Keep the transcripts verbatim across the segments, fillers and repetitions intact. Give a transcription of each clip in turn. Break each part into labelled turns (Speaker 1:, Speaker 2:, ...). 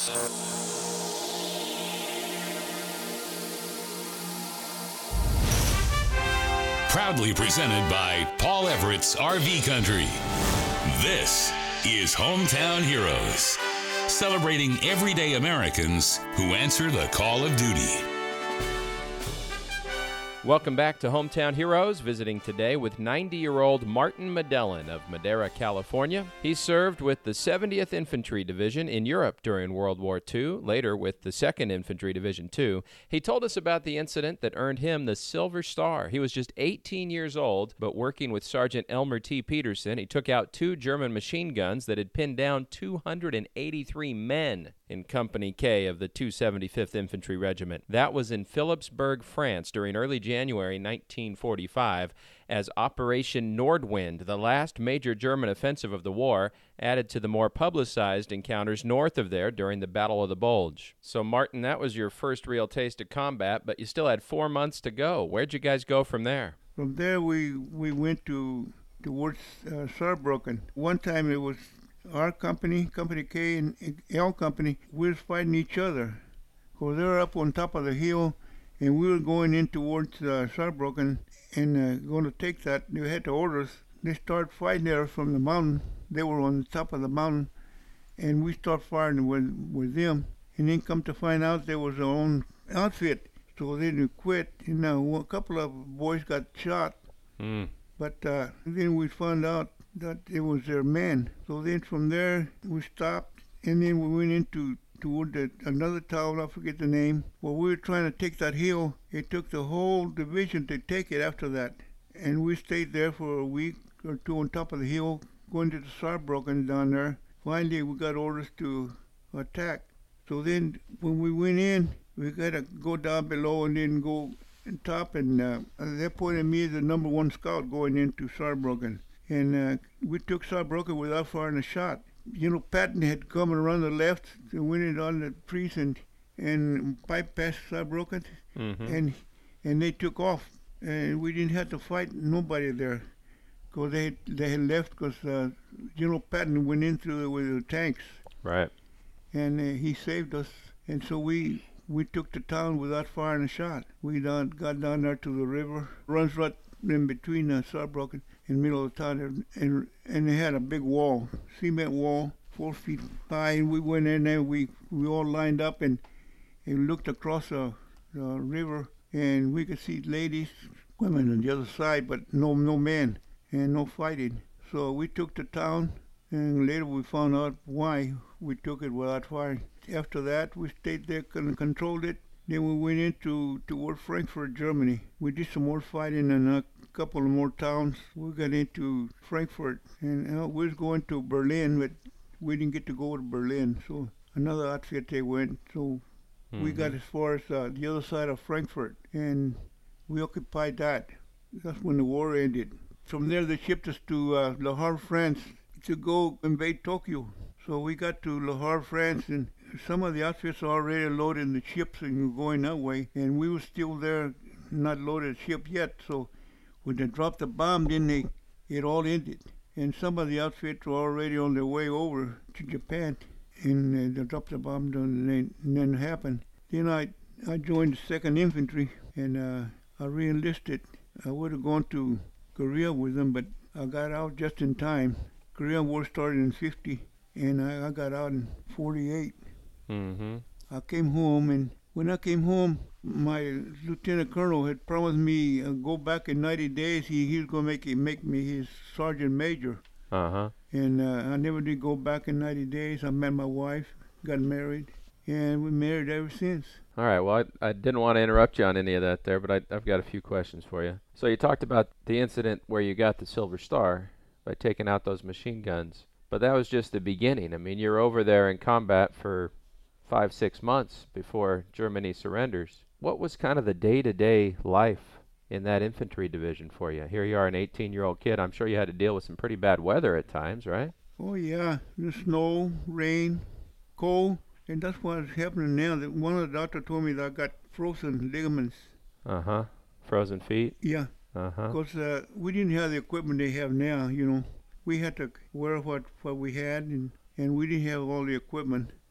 Speaker 1: Proudly presented by Paul Everett's R V Country. This is Hometown Heroes, celebrating everyday Americans who answer the call of duty.
Speaker 2: Welcome back to Hometown Heroes, visiting today with ninety-year-old Martin Medellin of Madera, California. He served with the seventieth Infantry Division in Europe during World War Two, later with the second Infantry Division two. He told us about the incident that earned him the Silver Star. He was just eighteen years old, but working with Sergeant Elmer T. Peterson, he took out two German machine guns that had pinned down two hundred eighty-three men in Company K of the two hundred seventy-fifth Infantry Regiment. That was in Philipsburg, France, during early January nineteen forty-five, as Operation Nordwind, the last major German offensive of the war, added to the more publicized encounters north of there during the Battle of the Bulge. So, Martin, that was your first real taste of combat, but you still had four months to go. Where'd you guys go from there?
Speaker 3: From there, we, we went to towards uh, Saarbrücken. One time it was our company, Company K, and L Company, we was fighting each other. Because they were up on top of the hill, and we were going in towards uh, Saarbrücken and uh, going to take that. They had the orders. They started fighting there from the mountain. They were on the top of the mountain, and we started firing with, with them. And then come to find out there was their own outfit. So they didn't quit. And now a couple of boys got shot.
Speaker 2: Mm.
Speaker 3: But uh, then we found out that it was their men. So then from there we stopped, and then we went into toward the, another town, I forget the name. Well, we were trying to take that hill. It took the whole division to take it after that. And we stayed there for a week or two on top of the hill, going to the Saarbrücken down there. Finally, we got orders to attack. So then when we went in, we got to go down below and then go on top. And uh, they appointed me as the number one scout going into Saarbrücken. And uh, we took Saarbrücken without firing a shot. You know, Patton had come around the left and went in on the trees and, and piped past Saarbrücken,
Speaker 2: mm-hmm.
Speaker 3: and and they took off. And we didn't have to fight nobody there, because they, they had left because uh, General Patton went in through the, with the tanks.
Speaker 2: Right.
Speaker 3: And uh, he saved us. And so we we took the town without firing a shot. We down, got down there to the river, runs right in between uh, Saarbrücken, in the middle of the town, and and they had a big wall, cement wall, four feet high, and we went in there, we, we all lined up and, and looked across the, the river, and we could see ladies, women on the other side, but no no men, and no fighting. So we took the town, and later we found out why we took it without firing. After that, we stayed there and controlled it. Then we went into toward Frankfurt, Germany. We did some more fighting in a couple of more towns. We got into Frankfurt, and uh, we was going to Berlin, but we didn't get to go to Berlin. So another outfit they went. So mm-hmm. we got as far as uh, the other side of Frankfurt, and we occupied that. That's when the war ended. From there, they shipped us to uh, Le Havre, France, to go invade Tokyo. So we got to Le Havre, France, and some of the outfits are already loaded in the ships and going that way, and we were still there, not loaded ship yet. So when they dropped the bomb, then they, it all ended. And some of the outfits were already on their way over to Japan, and uh, they dropped the bomb, and then nothing happened. Then I, I joined the second Infantry, and uh, I re-enlisted. I would have gone to Korea with them, but I got out just in time. Korean War started in fifty, and I, I got out in forty-eight.
Speaker 2: Mm-hmm.
Speaker 3: I came home, and when I came home, my lieutenant colonel had promised me uh, go back in ninety days. He, he was going to make it, make me his sergeant major.
Speaker 2: Uh-huh.
Speaker 3: And uh, I never did go back in ninety days. I met my wife, got married, and we married ever since.
Speaker 2: All right. Well, I, I didn't want to interrupt you on any of that there, but I, I've got a few questions for you. So you talked about the incident where you got the Silver Star by taking out those machine guns, but that was just the beginning. I mean, you're over there in combat for five, six months before Germany surrenders. What was kind of the day-to-day life in that infantry division for you? Here you are, an eighteen-year-old kid. I'm sure you had to deal with some pretty bad weather at times, right?
Speaker 3: Oh, yeah. The snow, rain, cold. And that's what's happening now. That one of the doctors told me that I got frozen ligaments.
Speaker 2: Uh-huh. Frozen feet?
Speaker 3: Yeah.
Speaker 2: Uh-huh.
Speaker 3: Because uh, we didn't have the equipment they have now, you know. We had to wear what, what we had, and, and we didn't have all the equipment.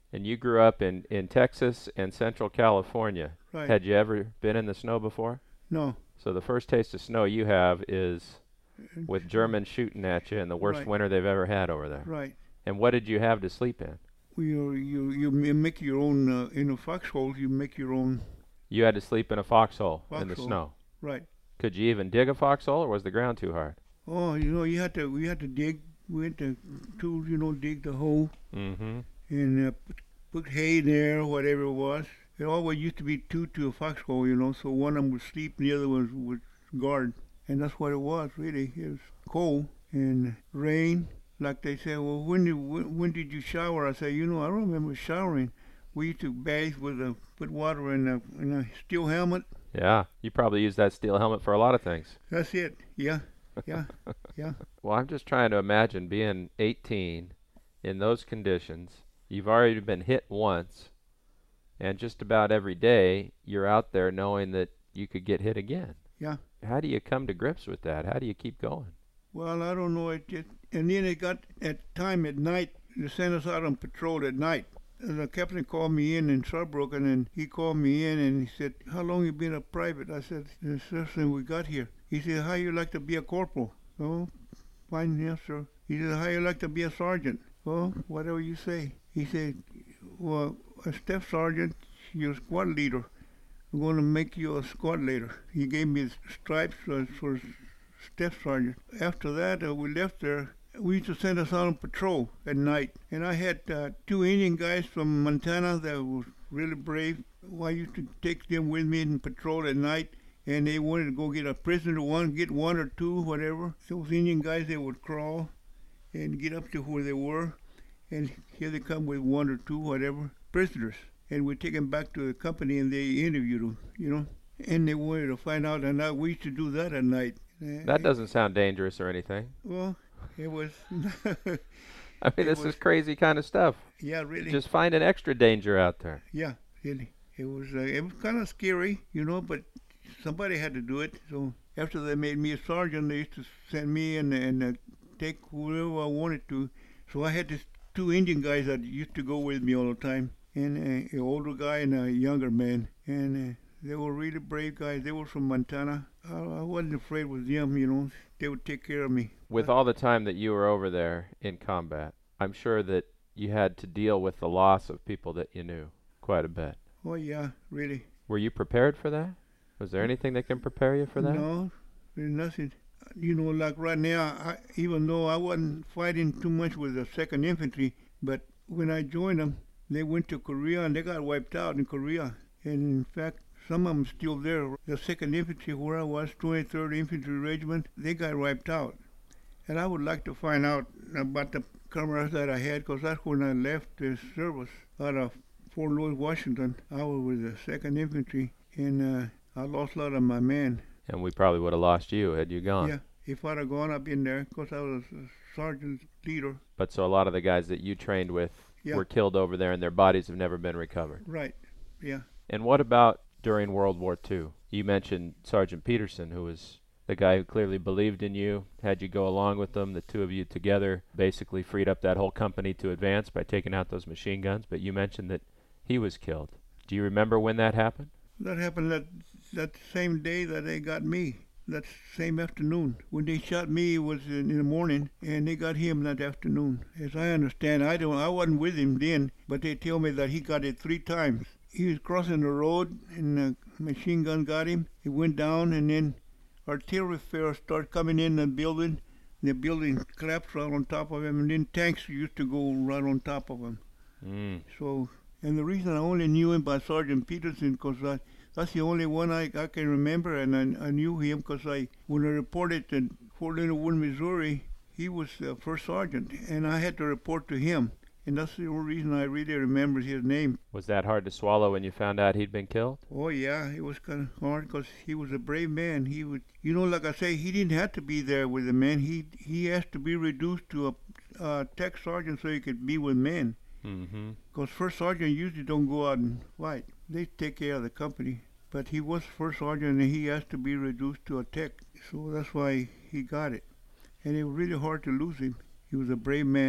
Speaker 2: And you grew up in, in Texas and Central California.
Speaker 3: Right.
Speaker 2: Had you ever been in the snow before?
Speaker 3: No.
Speaker 2: So the first taste of snow you have is with Germans shooting at you in the worst
Speaker 3: Right.
Speaker 2: winter they've ever had over there.
Speaker 3: Right.
Speaker 2: And what did you have to sleep in?
Speaker 3: Well, you you you m- make your own uh, in a foxhole. You make your own.
Speaker 2: You had to sleep in a foxhole in the
Speaker 3: Foxhole.
Speaker 2: snow.
Speaker 3: Right.
Speaker 2: Could you even dig a foxhole, or was the ground too hard?
Speaker 3: Oh, you know, you had to we had to dig. We had to tools, you know, dig the hole
Speaker 2: Mm-hmm.
Speaker 3: and uh, put, put hay there, whatever it was. It always used to be two to a foxhole, you know. So one of them would sleep, and the other one would guard, and that's what it was really. It was cold and rain. Like they say, well, when did when, when did you shower? I say, you know, I don't remember showering. We used to bathe with a put water in a in a steel helmet.
Speaker 2: Yeah, you probably used that steel helmet for a lot of things.
Speaker 3: That's it. Yeah, yeah, yeah.
Speaker 2: Well, I'm just trying to imagine being eighteen in those conditions. You've already been hit once, and just about every day you're out there knowing that you could get hit again.
Speaker 3: Yeah.
Speaker 2: How do you come to grips with that? How do you keep going?
Speaker 3: Well, I don't know. It just, and then it got at time at night. They sent us out on patrol at night. And the captain called me in in Saarbrücken, and he called me in and he said, "How long you been a private?" I said, "The first thing we got here." He said, "How you like to be a corporal?" "Oh, fine, yes, sir." He said, "How you like to be a sergeant?" "Well, whatever you say." He said, "Well, a staff sergeant, you're a squad leader. I'm going to make you a squad leader." He gave me the stripes uh, for staff sergeant. After that, uh, we left there. We used to send us out on patrol at night. And I had uh, two Indian guys from Montana that were really brave. Well, I used to take them with me in patrol at night. And they wanted to go get a prisoner, one, get one or two, whatever. Those Indian guys, they would crawl and get up to where they were. And here they come with one or two, whatever, prisoners. And we take them back to the company and they interviewed them, you know. And they wanted to find out. And I, we used to do that at night.
Speaker 2: That doesn't sound dangerous or anything.
Speaker 3: Well, it was.
Speaker 2: I mean,
Speaker 3: it
Speaker 2: this
Speaker 3: was-
Speaker 2: is crazy kind of stuff.
Speaker 3: Yeah, really.
Speaker 2: Just find an extra danger out there.
Speaker 3: Yeah, really. It was. Uh, it was kind of scary, you know, but somebody had to do it. So after they made me a sergeant, they used to send me and and uh, take whoever I wanted to. So I had this two Indian guys that used to go with me all the time, and uh, an older guy and a younger man, and. Uh, They were really brave guys. They were from Montana. I, I wasn't afraid with them, you know. They would take care of me.
Speaker 2: With all the time that you were over there in combat, I'm sure that you had to deal with the loss of people that you knew quite a bit.
Speaker 3: Oh, yeah, really.
Speaker 2: Were you prepared for that? Was there anything that can prepare you for that?
Speaker 3: No, there's nothing. You know, like right now, I, even though I wasn't fighting too much with the second Infantry, but when I joined them, they went to Korea and they got wiped out in Korea. And in fact, some of them still there. The second Infantry, where I was, twenty-third Infantry Regiment, they got wiped out. And I would like to find out about the comrades that I had, because that's when I left the service out of Fort Lewis, Washington. I was with the second Infantry, and uh, I lost a lot of my men.
Speaker 2: And we probably would have lost you had you gone.
Speaker 3: Yeah, if I'd have gone up in there, because I was a sergeant leader.
Speaker 2: But so a lot of the guys that you trained with
Speaker 3: Yeah.
Speaker 2: were killed over there and their bodies have never been recovered.
Speaker 3: Right, yeah.
Speaker 2: And what about during World War Two? You mentioned Sergeant Peterson, who was the guy who clearly believed in you, had you go along with them. The two of you together basically freed up that whole company to advance by taking out those machine guns. But you mentioned that he was killed. Do you remember when that happened?
Speaker 3: That happened that that same day that they got me. That same afternoon. When they shot me, it was in, in the morning, and they got him that afternoon. As I understand, I don't, I wasn't with him then, but they tell me that he got it three times. He was crossing the road, and a machine gun got him. He went down, and then artillery fire started coming in the building. The building collapsed right on top of him, and then tanks used to go right on top of him.
Speaker 2: Mm.
Speaker 3: So, and the reason I only knew him by Sergeant Peterson, because I, that's the only one I, I can remember, and I, I knew him because I, when I reported to Fort Leonard Wood, Missouri, he was uh, first sergeant, and I had to report to him. And that's the only reason I really remember his name.
Speaker 2: Was that hard to swallow when you found out he'd been killed?
Speaker 3: Oh, yeah, it was kind of hard because he was a brave man. He would, you know, like I say, he didn't have to be there with the men. He he has to be reduced to a uh, tech sergeant so he could be with men.
Speaker 2: Mm-hmm.
Speaker 3: Because first sergeant usually don't go out and fight. They take care of the company. But he was first sergeant and he has to be reduced to a tech. So that's why he got it. And it was really hard to lose him. He was a brave man.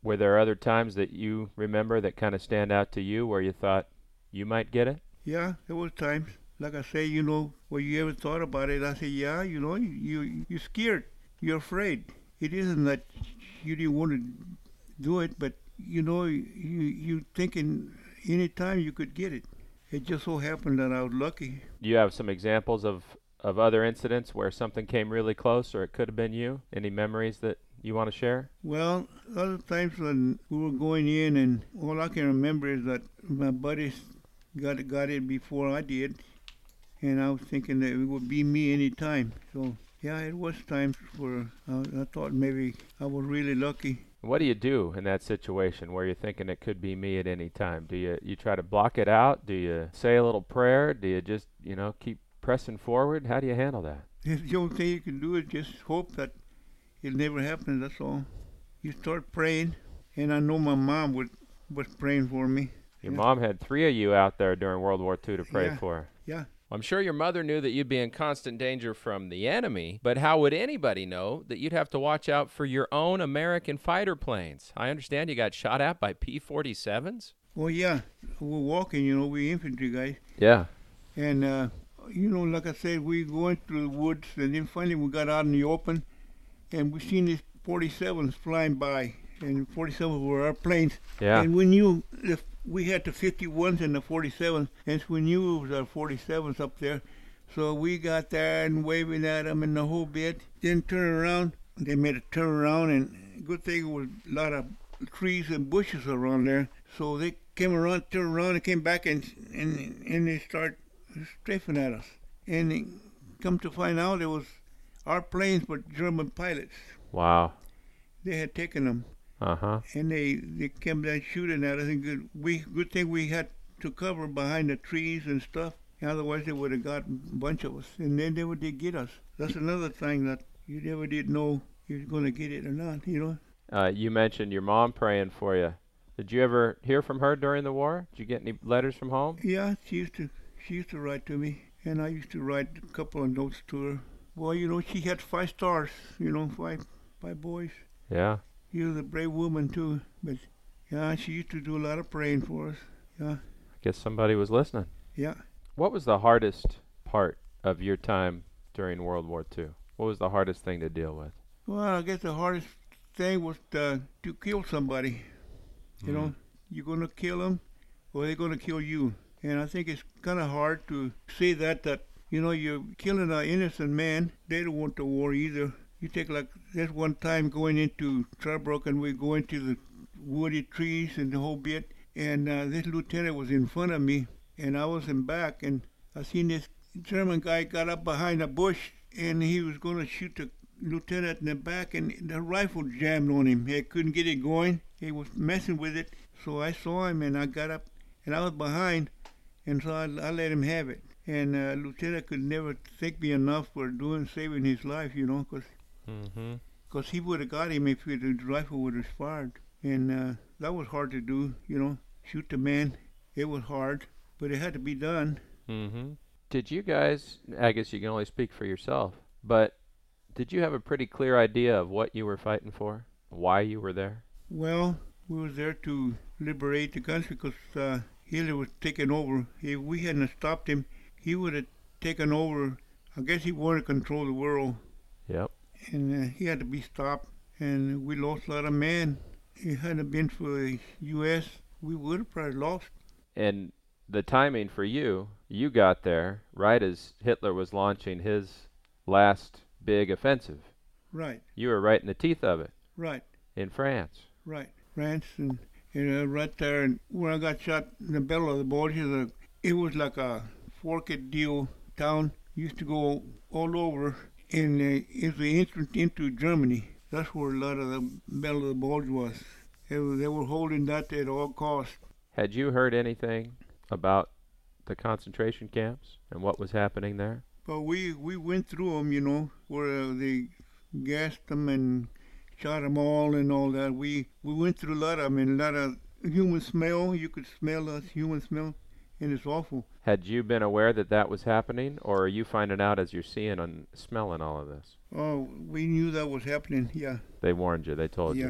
Speaker 2: Were there other times that you remember that kind of stand out to you where you thought you might get it?
Speaker 3: Yeah, there was times. Like I say, you know, when you ever thought about it, I say, yeah, you know, you, you, you're scared. You're afraid. It isn't that you didn't want to do it, but, you know, you, you thinking any time you could get it. It just so happened that I was lucky.
Speaker 2: Do you have some examples of, of other incidents where something came really close or it could have been you? Any memories that you want to share?
Speaker 3: Well, other times when we were going in, and all I can remember is that my buddies got got it before I did, and I was thinking that it would be me any time. So, yeah, it was times where uh, I thought maybe I was really lucky.
Speaker 2: What do you do in that situation where you're thinking it could be me at any time? Do you you try to block it out? Do you say a little prayer? Do you just, you know, keep pressing forward? How do you handle that?
Speaker 3: The only thing you can do is just hope that it never happens, that's all. You start praying, and I know my mom would, was praying for me.
Speaker 2: Your
Speaker 3: yeah.
Speaker 2: mom had three of you out there during World War Two to pray
Speaker 3: yeah.
Speaker 2: for.
Speaker 3: Yeah.
Speaker 2: I'm sure your mother knew that you'd be in constant danger from the enemy, but how would anybody know that you'd have to watch out for your own American fighter planes? I understand you got shot at by P forty-sevens?
Speaker 3: Well, yeah. We're walking, you know, we infantry guys.
Speaker 2: Yeah.
Speaker 3: And, uh, you know, like I said, we going through the woods, and then finally we got out in the open, and we seen these forty-sevens flying by, and forty-sevens were our planes.
Speaker 2: Yeah.
Speaker 3: And we knew if we had the fifty-ones and the forty-sevens, and we knew it was our forty-sevens up there. So we got there and waving at them and the whole bit. Then turn around. They made a turn around, and good thing it was a lot of trees and bushes around there. So they came around, turned around, and came back, and and and they start strafing at us. And they come to find out it was our planes, but German pilots.
Speaker 2: Wow.
Speaker 3: They had taken them.
Speaker 2: Uh-huh.
Speaker 3: And they, they came down shooting at us. And good, we, good thing we had to cover behind the trees and stuff. Otherwise, they would have got a bunch of us. And then they would did get us. That's another thing that you never did know you was going to get it or not, you know.
Speaker 2: Uh, you mentioned your mom praying for you. Did you ever hear from her during the war? Did you get any letters from home?
Speaker 3: Yeah, she used to, she used to write to me. And I used to write a couple of notes to her. Well, you know, she had five stars, you know, five, five boys.
Speaker 2: Yeah.
Speaker 3: She was a brave woman, too. But, yeah, she used to do a lot of praying for us. Yeah.
Speaker 2: I guess somebody was listening.
Speaker 3: Yeah.
Speaker 2: What was the hardest part of your time during World War Two? What was the hardest thing to deal with?
Speaker 3: Well, I guess the hardest thing was to, to kill somebody. You mm. know, you're going to kill them or they're going to kill you. And I think it's kind of hard to say that, that, you know, you're killing an innocent man. They don't want the war either. You take like this one time going into Tobruk, and we go into the woody trees and the whole bit, and uh, this lieutenant was in front of me, and I was in back, and I seen this German guy got up behind a bush, and he was going to shoot the lieutenant in the back, and the rifle jammed on him. He couldn't get it going. He was messing with it, so I saw him, and I got up, and I was behind, and so I, I let him have it. And uh, lieutenant could never thank me enough for doing saving his life, you know, because
Speaker 2: Mm-hmm.
Speaker 3: Cause he would have got him if the rifle would have fired. And uh, that was hard to do, you know, shoot the man. It was hard, but it had to be done.
Speaker 2: Mm-hmm. Did you guys, I guess you can only speak for yourself, but did you have a pretty clear idea of what you were fighting for? Why you were there?
Speaker 3: Well, we was there to liberate the country because uh, Hitler was taking over. If we hadn't stopped him, he would have taken over. I guess he wanted to control the world.
Speaker 2: Yep.
Speaker 3: And uh, he had to be stopped, and we lost a lot of men. If it hadn't been for the U S, we would have probably lost.
Speaker 2: And the timing for you, you got there right as Hitler was launching his last big offensive.
Speaker 3: Right.
Speaker 2: You were right in the teeth of it.
Speaker 3: Right.
Speaker 2: In France.
Speaker 3: Right. France, and, and uh, right there, and where I got shot in the Battle of the Bulges, it was like a forked deal town. Used to go all over. And uh, it's the entrance into Germany. That's where a lot of the Battle of the Bulge was. They were, they were holding that at all costs.
Speaker 2: Had you heard anything about the concentration camps and what was happening there?
Speaker 3: But we, we went through them, you know, where uh, they gassed them and shot them all and all that. We we went through a lot of them, and a lot of human smell. You could smell the human smell, and it's awful.
Speaker 2: Had you been aware that that was happening, or are you finding out as you're seeing and smelling all of this?
Speaker 3: Oh, we knew that was happening, yeah.
Speaker 2: They warned you, they told
Speaker 3: yeah.
Speaker 2: you.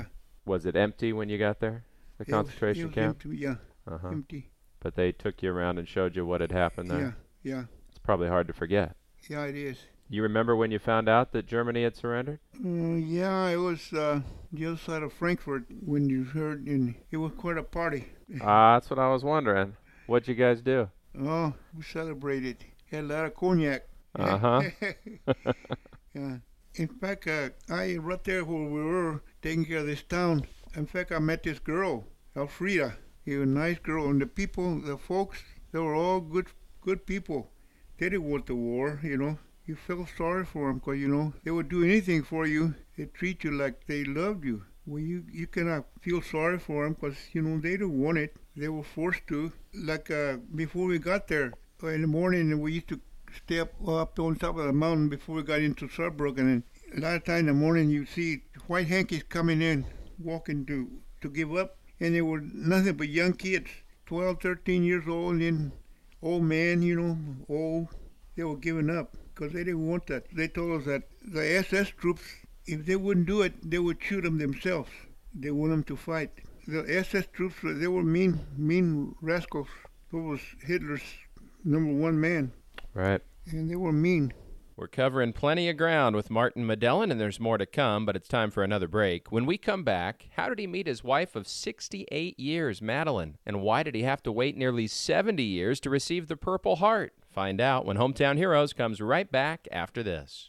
Speaker 2: Was it empty when you got there, the
Speaker 3: It was-
Speaker 2: concentration
Speaker 3: it was
Speaker 2: camp?
Speaker 3: Empty, yeah,
Speaker 2: Uh-huh.
Speaker 3: empty.
Speaker 2: But they took you around and showed you what had happened there.
Speaker 3: Yeah, yeah,
Speaker 2: It's probably hard to forget.
Speaker 3: yeah. It is.
Speaker 2: You remember when you found out that Germany had surrendered?
Speaker 3: Uh, yeah, it was uh, the other side of Frankfurt when you heard, and it was quite a party.
Speaker 2: Ah, that's what I was wondering. What'd you guys do?
Speaker 3: Oh, we celebrated. Had a lot of cognac.
Speaker 2: Uh-huh.
Speaker 3: Yeah. In fact, uh, I right there where we were taking care of this town. In fact, I met this girl, Elfrida. She was a nice girl, and the people, the folks, they were all good, good people. They didn't want the war, you know. You felt sorry for them, 'cause you know they would do anything for you. They treat you like they loved you. Well, you you cannot feel sorry for them, 'cause you know they didn't want it. They were forced to. Like uh, before we got there uh, in the morning, we used to stay up up on top of the mountain before we got into Saarbrücken, and a lot of time in the morning you see white hankies coming in, walking to to give up, and they were nothing but young kids, twelve, thirteen years old, and then old men, you know, old. They were giving up because they didn't want that. They told us that the S S troops, if they wouldn't do it, they would shoot them themselves. They want them to fight. The S S troops, they were mean, mean rascals. Those was Hitler's number one man,
Speaker 2: Right.
Speaker 3: and they were mean.
Speaker 2: We're covering plenty of ground with Martin Medellin, and there's more to come, but it's time for another break. When we come back, how did he meet his wife of sixty-eight years, Madeline? And why did he have to wait nearly seventy years to receive the Purple Heart? Find out when Hometown Heroes comes right back after this.